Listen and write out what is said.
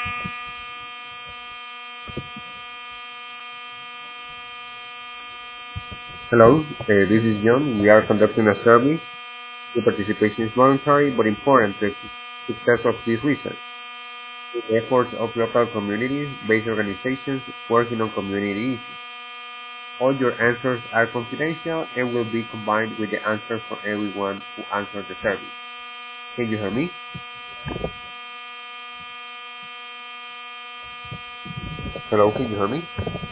Hello, this is John. We are conducting a survey. The participation is voluntary but important to the success of this research. With the efforts of local community-based organizations working on community issues. All your answers are confidential and will be combined with the answers for everyone who answered the survey. Can you hear me? Hello, can you hear me?